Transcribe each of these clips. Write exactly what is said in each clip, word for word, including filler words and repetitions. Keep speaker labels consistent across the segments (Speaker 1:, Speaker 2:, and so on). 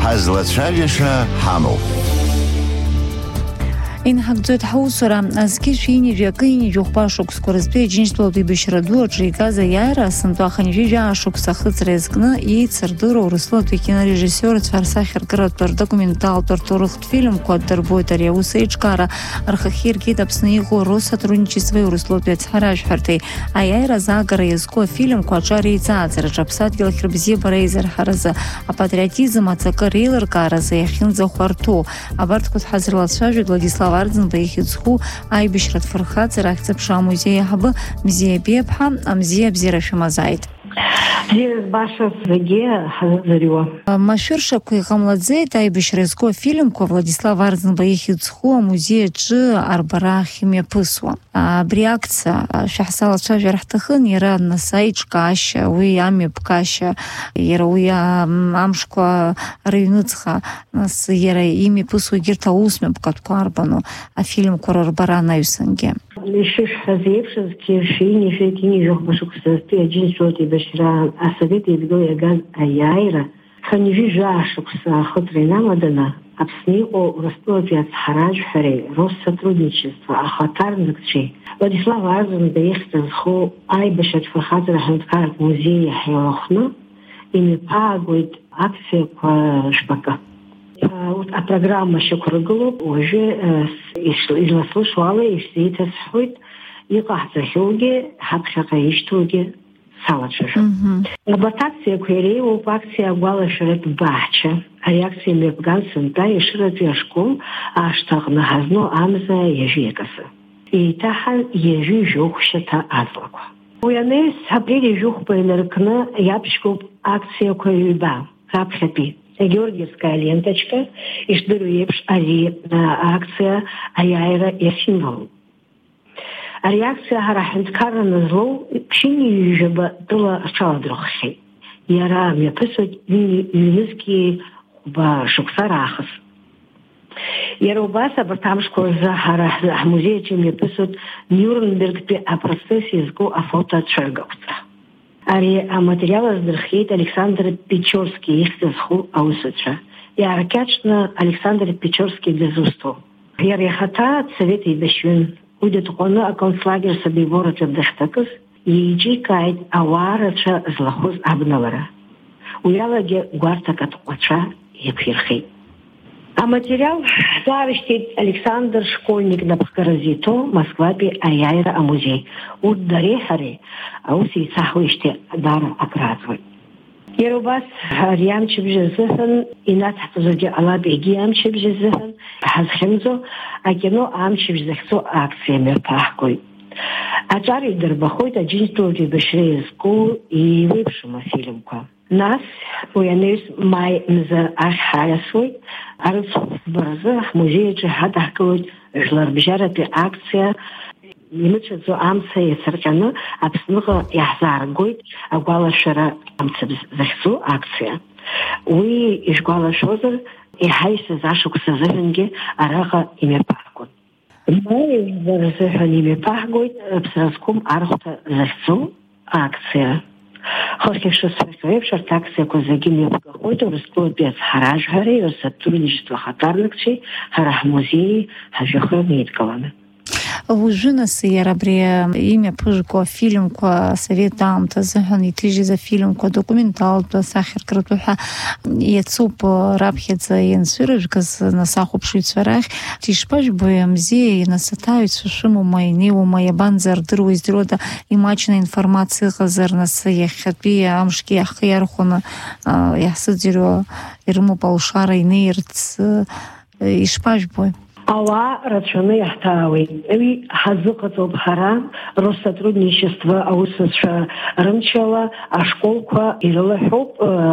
Speaker 1: Ҳазлацәажәаша ҳамоуп.
Speaker 2: Инҳагӡоит ҳусура азқьышә инижә акы инижә ухәба шықәсқәа рызтәы Аџьынџьтәылатә еибашьра ду аҿы игаз аиааира сынтәа ахынҩажәи жәаа-шықәса ахыҵра иазкны еицырдыруа Урыстәылатәи акинорежиссиорцәа рсахьаркыратә рдокументалтә рҭоурыхтә фильмқәа дырбоит ари аус еиҿкаара рхахьы иргеит Аԥсны иҟоу Россотрудничествои Урыстәылатәи ацҳаражәҳәарҭеи. Аиааира азаагара иазку афильмқәа аҿар реиҵааӡараҿы аԥсадгьыл ахь рыбзиабара еизарҳаразы, апатриотизм аҵакы реилыркааразы иахьынӡахәарҭоу абарҭқәа дҳазырлацәажәоит Владислав Арӡынба ихьыӡқәоу аибашьратә фырхаҵара ахьӡ-аԥша амузеи аиҳабы Мзиа Беиаԥҳа. Мзиа, бзиара шәымазааит.
Speaker 3: Бзиара збаша зегьы ҳазыӡырҩуа.
Speaker 2: Машәыршақәа иҟамлаӡеит аибашьра иазку афильмқәа Владислав Арӡынба ихьыӡқәоу амузеи аҿы арбара ахьымҩаԥысуа. Абри акциа шәаҳзалацәажәар ҳҭахын, иара нас аиҿкаашьа, уи амҩаԥгашьа, иара уи амшқәа рыҩнуҵҟа, нас иара имҩаԥысуа егьырҭ аусмҩаԥгатәқәа арбану афильмқәа рырбара анаҩсангьы.
Speaker 3: Ишышәҳәаз еиԥш, азқьышә инижә инижә ухәба шықәса рызтәы Аџьынџьтәылатә еибашьра асовет еидгыла иагаз аиааира хынҩажәи жәаа-шықәса ахыҵра инамаданы Аԥсны иҟоу Урыстәылатәи ацҳаражәҳәареи Россотрудничество ахаҭарнакцәеи Владислав Арӡынба ихьӡ зху аибашьратә фырхаҵара ҳҳәынҭқарратә музеи ҳилахәны имҩаԥаагоит акциақәа жәпакы. Апрограмма шьақәыргылоуп, уажәы изласылшо ала ишәзеиҭасҳәоит, иҟаҳҵахьоугьы ҳаԥхьаҟа ишьҭоугьы салацәажәап. Абарҭ акциақәа иреиуоуп акциа агәалашәаратә баҳча. Ари акциа имҩаԥган сынтәа Ешыратәи ашкол ашҭаҟны ҳазну амза иажәи акасы. Еиҭаҳан иажәи жәохәшьаҭа аҵлақәа. Уи анаҩс апрель ижәыхәба инаркны иаԥшьгоуп акциақәа ҩба раԥхьатәи. Георгиевская ленточка, ишдыру еиԥш ари акциа аиааира иасимволуп. Ари акциа ҳара ҳҳәынҭқарра назлоу ԥшьыни ҩжәаба тәыла рҽаладырххьеит. Иара мҩаԥысуеит ҩ-нызқьи хәба шықәса раахыс. Иара убас абарҭ амшқәа рзы ҳара ҳмузеи аҿы имҩаԥысуеит Нюрнбергтәи апроцесс иазку афотоцәыргақәҵа. Ари аматериал аздырхиеит Александр Печорски ихьӡ зху аусуцәа. Иааркьаҿны Александр Печорски дазусҭоуп. Иара ихаҭа дсовет еибашьҩын. Уи дытҟәаны аконцлагер Собибор аҿы дахьҭакыз иеиҿикааит ауаа рацәа злахәыз абналара. Уи алагьы гәарҭак атҟәацәа иақәирхеит. Аматериал ҳзаарышьҭит Александр Школьник напхгаразы иҭоу Москватәи аиааира амузеи. Урҭ дареи ҳареи аус еицаҳуеижьҭеи даара акрааҵуеит. Иара убас ари амчыбжь азыҳәан инаҭаҳҵозаргьы ҟалап, егьи амчыбжь азыҳәан ҳазхьымӡо акино амчыбжь захьӡу акциа мҩаԥааҳгоит. Аҿар идырбахоит Аџьынџьтәылатә еибашьра иазку еиуеиԥшым афильмқәа. Нас уи анаҩс маи мза ахь ҳаиасуеит, арыцхәба рзы ҳмузеи аҿы ҳадаҳкылоит жәларбжьаратәи акциа имыцәаӡо амца иацырҟьаны Аԥсныҟа иаҳзааргоит агәалашәара амцабз захьӡу акциа. Уи ишгәалашәозар иҳаҩсыз ашықәс азыҳәангьы араҟа имҩаԥаагон. Маи мза рзыҳәан имҩаԥаагоит Аԥсра зқәым архәҭа захьӡу акциа. Хыхь ишысҳәахьоу еиԥш, арҭ акциақәа зегьы мҩаԥгахоит Урыстәылатәи ацҳаражәҳәареи Россотрудничество ахаҭарнакцәеи ҳара ҳмузеии ҳажәҩахыр неидкыланы.
Speaker 2: Уажәы нас иара абри имҩаԥыжәго афильмқәа асовет аамҭа азыҳәан иҭыжьыз афильмқәа документалтә асахьаркыратә ҳәа иацуп раԥхьаӡа ианцәырыжәгаз нас ахәаԥшыҩцәа рахь. Ишԥажәбои амузеи нас аҭаҩцәа шәымоума, инеиуама, иабанӡардыруа, издыруада имаҷны информациа ыҟазар, нас иахьатәи амшгьы иаҳхы иархәаны иаҳсыӡырҩуа ирымоуп алшара инеирц, ишԥажәбои?
Speaker 3: Ауаа рацәаны иаҳҭаауеит. Уи ҳазыҟаҵоуп ҳара Россотрудничество аусуцәа рымчала ашколқәа ирылаҳәоуп,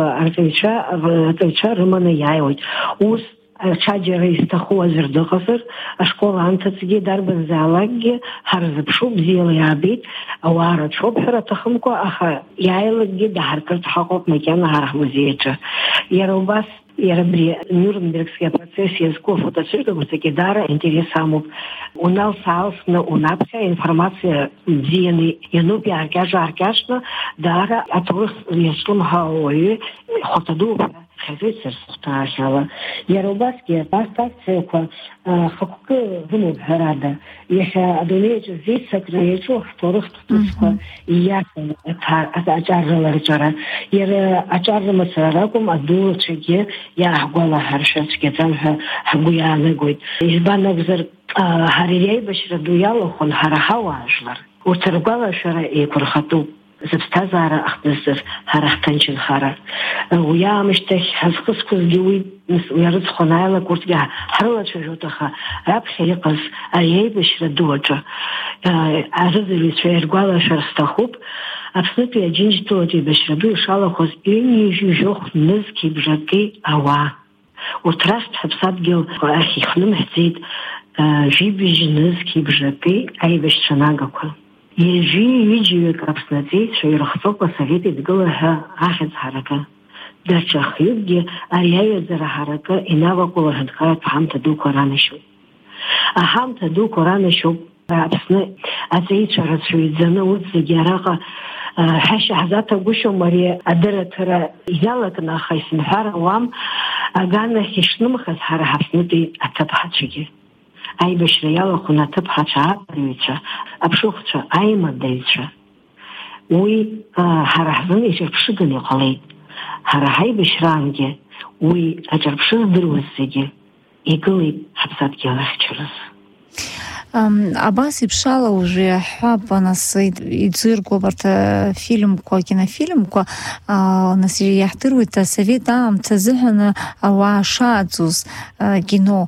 Speaker 3: арҵаҩцәа рыманы иааиуеит. Ус ҽаџьара изҭаху аӡәыр дыҟазар, ашкол анҭыҵгьы дарбанзаалакгьы ҳарзыԥшуп, бзиала иаабеит, ауаа рацәоуп ҳәа аҭахымкәа, аха иааилакгьы даҳаркыртә ҳаҟоуп макьана ҳара ҳмузеи аҿы. Иара убас иара абри Нюрнбергски апроцесс иазку афотоцәыргақәҵагьы даара интерес амоуп. Уналс-аалсны унаԥхьа информациа бзианы иануп, иааркьаҿ-ааркьаҿны даара аҭоурых иазҿлымҳауа ауаҩы хәарҭа дууп ҳәа хазыцер сухтаахьала. Иара убасгьы арҭ акциақәа хықәкы рымоуп ҳәарада. Иахьа адунеиаҿы зеицакра иаҿу ҳҭоурыхтә ҭыԥқәа ииашан аҿар рыҿара. Иара аҿар рымацара ракәым, адуцәагьы иааҳгәалаҳаршәар цәгьаӡам ҳәа ҳгәы иаанагоит. Избан акәзар, ҳара иреибашьра ду иалахәын ҳара ҳауаажәлар. Урҭ ргәалашәара еиқәырхатәуп. Зыԥсҭазаара ахҭнысыр ҳара ҳҭынчынхара. Уи аамышьҭахь ҳазхысқәазгьы уи иарыцхон аилак урҭгьы ҳрылацәажәоит, аха раԥхьа иҟаз ари аибашьра ду аҿы арыӡырҩцәа иргәалашәар сҭахуп, Аԥснытәи Аџьынџьтәылатә еибашьра ду ишалахәыз ҩынҩажәижәохә нызқьи бжаки ауаа. Урҭ рахьтә ҳаԥсадгьыл ахь ихнымҳәӡеит жәибжь нызқьи бжаки аибашьцәа нагақәа. Ижәи-ҩыџьаҩык аԥснаҵеицәа ирыхҵоуп асовет еидгыла ҳәа ахьӡ ҳаракы. Даҽа хҩыкгьы ари аҩаӡара ҳаракы инавакәыло ҳәынҭқарратә ҳамҭа дуқәа ранашьоуп. Аҳамҭа дуқәа ранашьоуп Аԥсны аҵеицәа рацәаҩӡаны урҭ зегьы араҟа ҳәашьа ҳзаҭагәышьом ари адырраҭара иалакны, аха исымҳәар ауам аганахь ишнымхаз ҳара ҳаԥснытәи аҭыԥҳацәагьы. Аибашьра иалахәын аҭыԥҳацәа аԥырҩцәа, аԥшыхәцәа, аимадаҩцәа. Уи ҳара ҳзын иҿырԥшыганы иҟалеит. Ҳара ҳаибашьраангьы уи аҿырԥшы здыруаз зегьы игылеит ҳаԥсадгьыл ахьчараз.
Speaker 2: Абас иԥшала ужәы ҳәап нас иӡыргоуп арҭ фильмкәа, кинофильмкәа, нас иаҳдыруеит асовет аамҭа азыҳәан ауаа шааӡоз кино.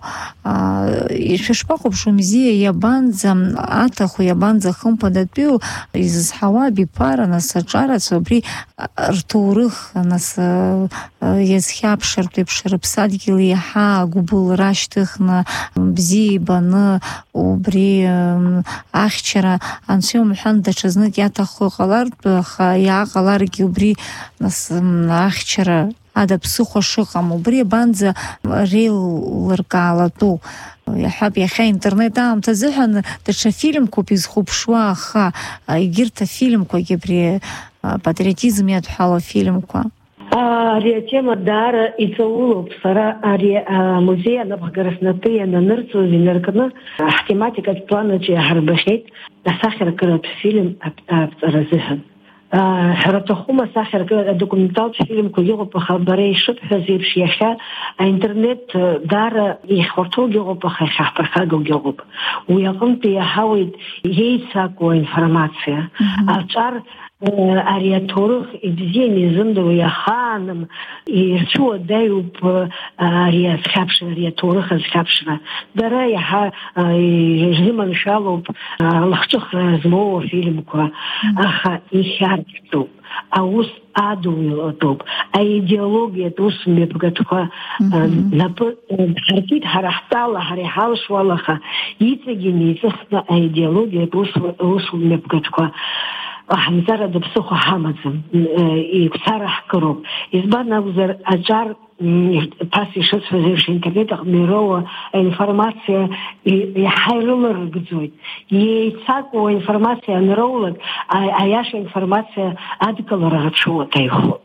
Speaker 2: Шәышԥаҟоу бзиа иабанӡа аҭаху, иабанӡа хымԥадатәиу изызҳауа абиԥара, нас аҿарацәа абри рҭоурых, нас иазхьаԥшыртә еиԥш рыԥсадгьыл иаҳа агәыбылра ашьҭыхны бзиа ибаны убри ахьчара анцәа мҳәан даҽазнык иаҭаху иҟалартә, аха иааҟаларгьы убри нас ахьчара ада ԥсыхәа шыҟам, убри абанӡа реилыркаалатәу. Иаҳҳәап, иахьа интернет аамҭа азыҳәан даҽа фильмкоуп изхәаԥшуа, аха егьырҭ афильмкәагьы абри патриотизм иадҳәало афильмкәа.
Speaker 3: Ари атема даара иҵаулоуп. Сара ари амузеи анапхгара снапы иананырҵоз инаркны ҳтематикатә планаҿы иаҳарбахьеит асахьаркыратә фильм аԥҵара азыҳәан. Ҳраҭахума асахьаркыратә адокументалтә фильмкәа иҟоуп, аха бара ишыбҳәаз еиԥш иахьа аинтернет даара ихәарҭоугьы ыҟоуп, аха ихьаҳԥырхагоугьы ыҟоуп. Уи аҟынтәи иаҳауеит иеицакуа информациа. Аҿар ари аҭоурых ибзианы изымдыруа иахааным ирцәуадаҩуп ари азхьаԥшра, ари аҭоурых азхьаԥшра. Дара иаҳа ирзыманшәалоуп лахҿыхра змоу афильмкәа, аха ихьарԥҵоуп, аус адуҩлатәуп, аидеологиатә ус мҩаԥгатәқәа напы ҳаркит ҳара ҳтәала, ҳара иҳалшуала, аха иҵегьы иҵыхны аидеологиатә ус мҩаԥгатәқәа ҳамзара дыԥсыхәа ҳамаӡам, игәцара ҳкыроуп. Избан акәзар, аҿар ԥас ишыцәаз еиԥш интернет аҟны ироуа аинформациа иаҳа ирыларыгӡоит. Иеицакуа аинформациа анроулак, аиаша аинформациа адкылара рацәуадаҩхоит.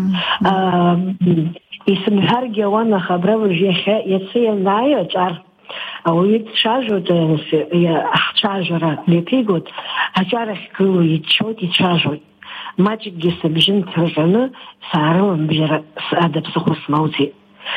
Speaker 3: Исымҳәаргьы ауан, аха абра уажә иахьа иацы ианааи аҿар ауаҩы дцәажәоит, ҳцәажәара мҩаԥигоит, аҿар ахь гыло иччоит, ицәажәоит. Маҷкгьы сыбжьы нҭырҟьаны саарыламбжьара ада ԥсыхәа смоуӡеит.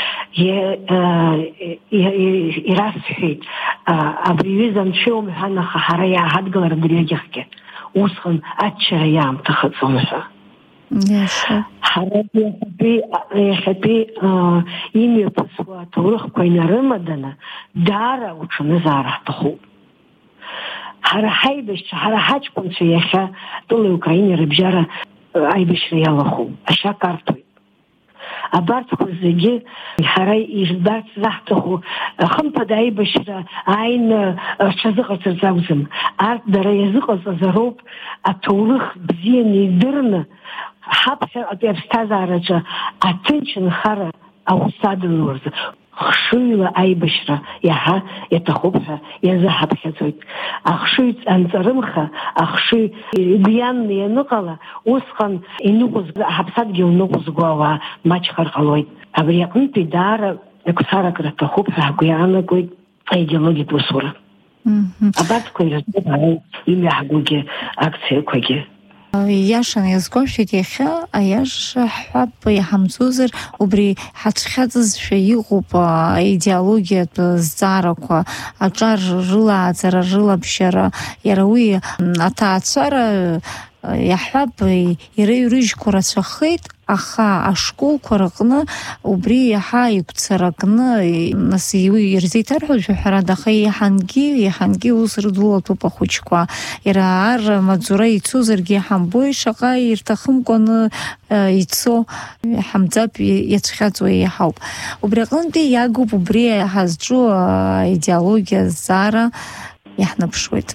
Speaker 3: Ирасҳәеит, абри аҩыза анцәа иумҳәан, аха ҳара иааҳадгылар дырҩегьых усҟан аччара иаамҭахыҵуам ҳәа. Ҳара иахьатәи имҩаԥысуа аҭоурыхқәа инарымаданы даара уҽанызаара ҳҭахуп. Ҳара ҳаибашьцәа, ҳара ҳаҷкәынцәа иахьа тәылеи Украинеи рыбжьара аибашьра иалахәуп, ашьа карҭәоит. Абарҭқәа зегьы ҳара иждарц заҳҭаху хымԥада аибашьра ааины рҽазыҟарҵарц акәӡам. Арҭ дара иазыҟаҵазароуп аҭоурых бзианы идырны ҳаԥхьаҟатәи аԥсҭазаараҿы аҭынчынхара аус адылуа рзы. хшыҩла аибашьра иаҳа иаҭахуп ҳәа иазыҳаԥхьаӡоит. Ахшыҩ анҵарымха, ахшыҩ гәианны ианыҟала, усҟан иныҟәызго, ҳаԥсадгьыл ныҟәызго ауаа маҷхар ҟалоит. Абри аҟнытәи даара еиқәцарак раҭахуп ҳәа ҳгәы иаанагоит аидеологиатә усура. Абарҭқәа ирызкуп имҩаҳгогьы акциақәагьы.
Speaker 2: Иашан иазгәашәеит иахьа аиаша ҳҳәап иҳамӡозар, убри ҳацәхьаҵызшәа иҟоуп аидеологиатә зҵаарақәа, аҿар рылааӡара, рылабжьара, иара уи аҭаацәара иаҳҳәап иреиҩрыжьқәа рацәахеит, аха ашколқәа рҟны убри иаҳа игәцаракны нас ирзеиҭарҳәозшәа ҳәарада, аха еиҳангьы еиҳангьы ус рыдулатәуп ахәыҷқәа. Иара ар маҵура ицозаргьы иҳамбои шаҟа ирҭахымкәаны ицо, ҳамӡап иацәхьаҵуа иаҳауп. Убри аҟнытәи иагуп убри ҳазҿу аидеологиа зҵаара иаҳныԥшуеит.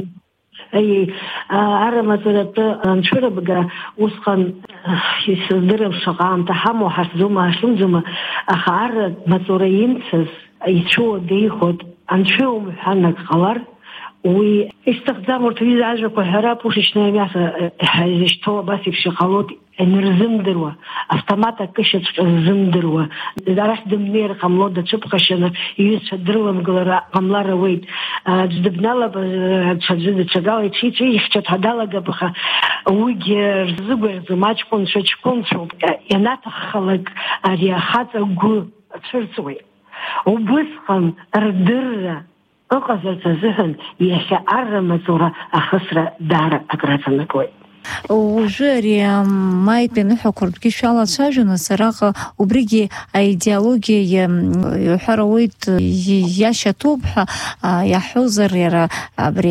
Speaker 3: Ай, арамаҵуратәы анцәырыбга усҟан исыздырам шаҟа аамҭа ҳамоу ҳахьӡома ҳахьымӡома, аха ар маҵура имцаз ицәуо деихот, анцәа умҳәан ак ҟалар, уи исҭахӡам урҭ аҩыза ажәақәа ҳәара ԥушечны амҩаса ҳзышьҭоу абас еиԥш иҟалоит инырзымдыруа, автомат акышьаҵәҟьа ззымдыруа, арахь дымнеир ҟамло дацәыԥхашьаны иҩызцәа дрыламгылара ҟамлар ауеит. Аӡә дыбналaba ҽаӡәы даҽакала иҽихьча ҳдалагап, аха уигьы рзыгәаӷьӡом, аҷкәынцәа ҷкәынцәоуп. Ианаҭаххалак ари ахаҵа гәы цәырҵуеит. Убысҟан рдырра ыҟазарц азыҳәан иахьа аррамаҵура ахысра даара акраҵанакуеит.
Speaker 2: Ужәы ари маитәи аныҳәақәартәгьы шәалацәажәон, араҟа убригьы аидеологиа иҳәар ауеит иашьаҭоуп ҳәа иаҳҳәозар иара абри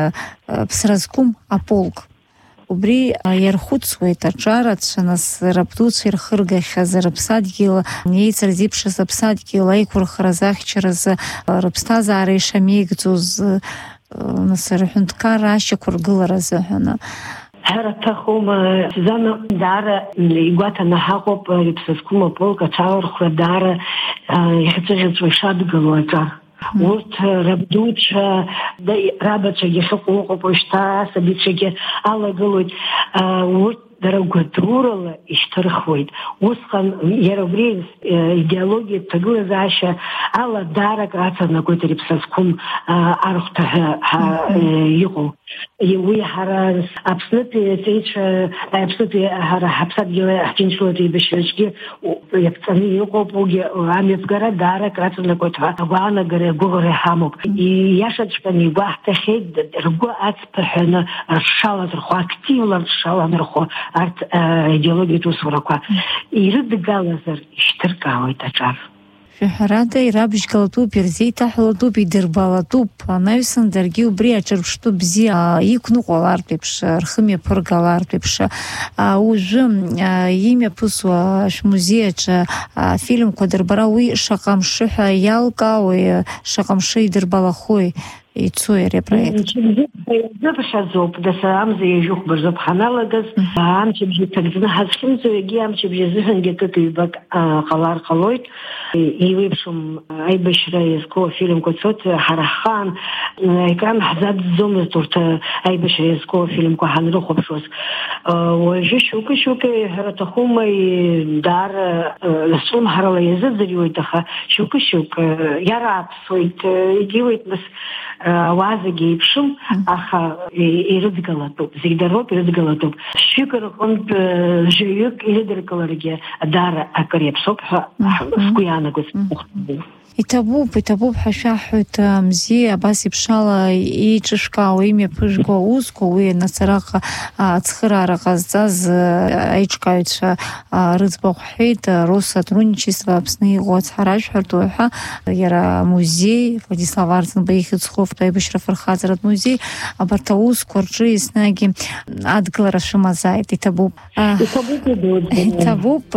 Speaker 2: ԥсра зқәым аполк. Убри иархәыцуеит аҿарацәа, нас рабдуцәа ирхыргахьаз рыԥсадгьыл, еицырц зеиԥшыз аԥсадгьыл аиқәырхараз, ахьчаразы рыԥсҭазаара ишамеигӡоз, нас рҳәынҭқар ашьақәыргылара азыҳәаны.
Speaker 3: Ҳраҭахума Сюзанна, даара игәаҭаны ҳаҟоуп ԥсра зқәым аполк аҽалархәра даара иахьыҵәыӷьаҵәуа ишадгыло аҿар. Урҭ рабдуцәа, рабацәагьы ахьыҟоу ыҟоуп уажәшьҭа, асабицәагьы алагылоит. Урҭ дара гәадурала ишьҭырхуеит. Усҟан иара убри идеологиатә ҭагылазаашьа ала даарак аҵанакуеит ари ԥсра зқәым архәҭа ҳәа иҟоу. Уи ҳара Аԥснытәи аҵеицәа, Аԥснытәи ҳара ҳаԥсадгьыл ҳҭынчратәи еибашьраҿгьы иаԥҵаны иҟоуп, уигьы амҩаԥгара даарак аҵанакуеит ҳәа агәаанагара, агәыӷра иҳамоуп. Ииашаҵәҟьаны игәаҳҭахьеит ргәы ацԥыҳәаны рҽаланархо, активла рҽаланархо арҭ аидеологиатә усурақәа ирыдгалазар ишьҭыркаауеит аҿар.
Speaker 2: Шәаҳәарада ирабжьгалатәуп, ирзеиҭаҳәалатәуп, идырбалатәуп. Анаҩсан даргьы убри аҿырԥштәы бзиа иқәныҟәалартә еиԥш, рхы мҩаԥыргалартә еиԥш. Ужәы имҩаԥысуа шәмузеи аҿы афильмқәа дырбара уи шаҟа мшы ҳәа иалкаауеи, шаҟа мшы идырбалахои ицои ари апроект?
Speaker 3: Зыԥхьаӡоуп, даса амза иажәыхәба рзоуп ҳаналагаз, амчыбжьы ҭакӡаны ҳазхьымӡо, егьи амчыбжьы азыҳәангьы акык ҩбак ҟалар ҟалоит. Еиуеиԥшым аибашьра иазку афильмқәа цоит, ҳара ҳхаан екран ҳзадҵӡомызт урҭ аибашьра иазку афильмқәа ҳанрыхәаԥшуаз. Уажәы шьоукы-шьоукы ҳраҭахума даара ласҿлымҳарала иазыӡырҩуеит, аха шьоукы-шьоукы иарааԥсуеит, егьиуеит нас ауаа зегьы еиԥшым, аха ирыдгалатәуп, зегь дароуп, ирыдгалатәуп. Шәҩык рҟынтә жәаҩык ирыдыркыларгьы даара акыр иаԥсоуп ҳәа сгәы иаанагоит.
Speaker 2: Иҭабуп, иҭабуп ҳәа шәаҳҳәоит, амзеи абас еиԥшала еиҿышәкаауа, имҩаԥыжәго аусқәа, уи нас араҟа ацхыраара ҟазҵаз аиҿкааҩцәа рыӡбахә ҳҳәеит, Россотрудничество Аԥсны иҟоу ацҳаражәҳәартә ҳәа, иара амузеи, Владислав Арӡынба ихьыӡхоу аибашьра афырхаҵаратә музеи, абарҭ аусқәа рҿы еснагь адгылара шәымазааит. Иҭабуп. Иҭабуп.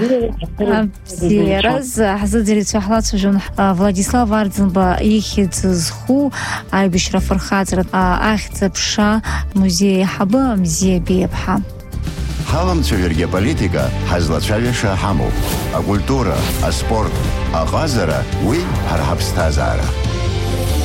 Speaker 2: Абзиараз ҳзыӡырҩцәа ҳлацәажәон Владислав Арӡынба ихьӡ зху аибашьра афырхаҵаратә ахьӡ-аԥша музеи аиҳабы Мзиа Беиаԥҳа.
Speaker 1: Ҳаламцәажәаргьы аполитика ҳазлацәажәаша ҳамоуп. Акультура, аспорт, аҟазара, уи ҳара ҳаԥсҭазаара.